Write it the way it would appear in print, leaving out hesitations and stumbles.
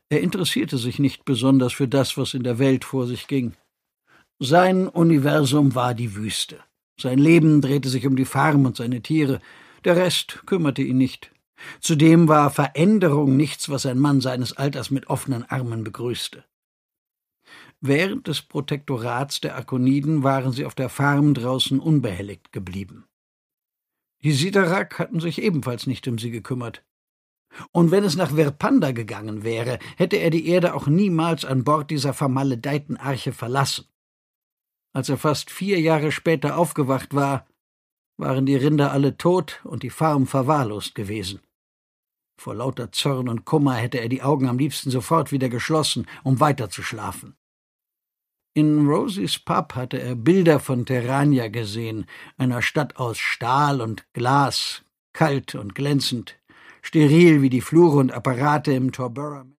Er interessierte sich nicht besonders für das, was in der Welt vor sich ging. Sein Universum war die Wüste. Sein Leben drehte sich um die Farm und seine Tiere. Der Rest kümmerte ihn nicht. Zudem war Veränderung nichts, was ein Mann seines Alters mit offenen Armen begrüßte. Während des Protektorats der Akoniden waren sie auf der Farm draußen unbehelligt geblieben. Die Sidarak hatten sich ebenfalls nicht um sie gekümmert. Und wenn es nach Virpanda gegangen wäre, hätte er die Erde auch niemals an Bord dieser vermaledeiten Arche verlassen. Als er fast 4 Jahre später aufgewacht war, waren die Rinder alle tot und die Farm verwahrlost gewesen. Vor lauter Zorn und Kummer hätte er die Augen am liebsten sofort wieder geschlossen, um weiterzuschlafen. In Rosies Pub hatte er Bilder von Terrania gesehen, einer Stadt aus Stahl und Glas, kalt und glänzend, steril wie die Flure und Apparate im Torborough.